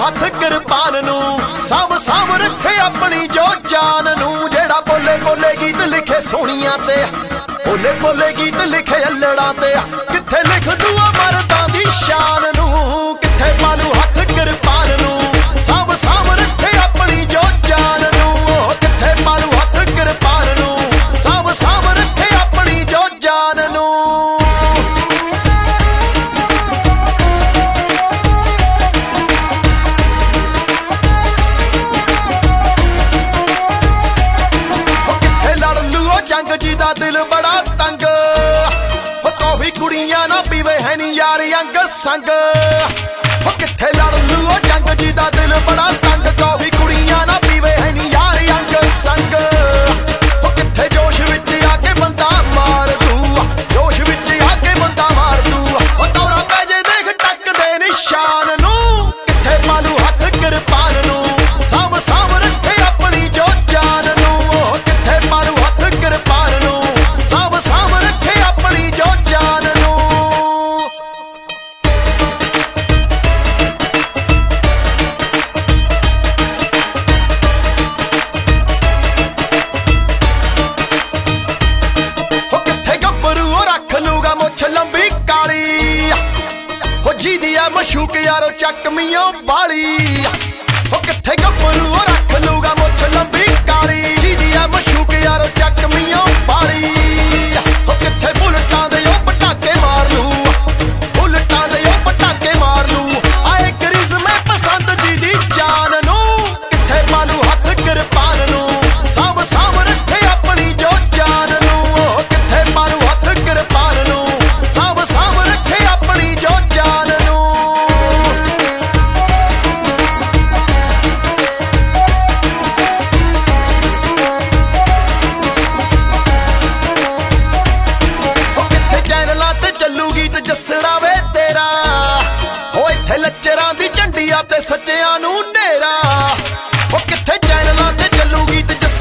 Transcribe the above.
हथ किरपान नू साम साम रखे अपनी जो जान नू। जेड़ा बोले बोले गीत लिखे सोहणियां ते बोले बोले गीत लिखे अल्लड़ां ते किथे लिख दूआ मर्दां दी शान नू। किथे पालू हथ किरपान नू साम साम रखे अपनी जो जान नू। किथे पालू हथ किरपान नू साम साम रखे अपनी जो जान नू। जंग जी दा दिल बड़ा तंग कॉफी कुड़ियां ना पीवे है नी यार अंग संग। किथे लड़ लू जंग जी दा दिल बड़ा तंग कॉफी कुड़ियां ना पीवे है नी यार अंग संग। किथे जोश विच आके बंदा मार दू जोश विच आके बंदा मार दू दौड़ा पै जे देख टक दे निशान नू। किथे पालू हथ किरपान नू साम साम रखे अपनी जो जान नू। किथे पालू हथ किरपान नू साम साम रखे अपनी जो जान नू। किथे गब्बरू रख लूगा मुछ लंबी काली जी दी है मशूक यारो चकमियों बाली। किथे गब्बरू रख लूगा मुछ लंबी काली जी दी है मशूक यारो चकमियों बाली। किथे बुलटां दे ओ पटाके मार लू बुलटां दे ओ पटाके मार लू आए करिज में पसंद जी दी जान नू। किथे पालू हथ किरपान नू साम साम रखे अपनी जो जान नू। किथे पालू हथ किरपान नू साम साम रखे अपनी जो जान नू। चलूगी ते जसड़ा वे तेरा हो इत्थे लच्चरां दी झंडिया ते सच्चियां नू नेरा। किथे चैनलां ते चलूगी ते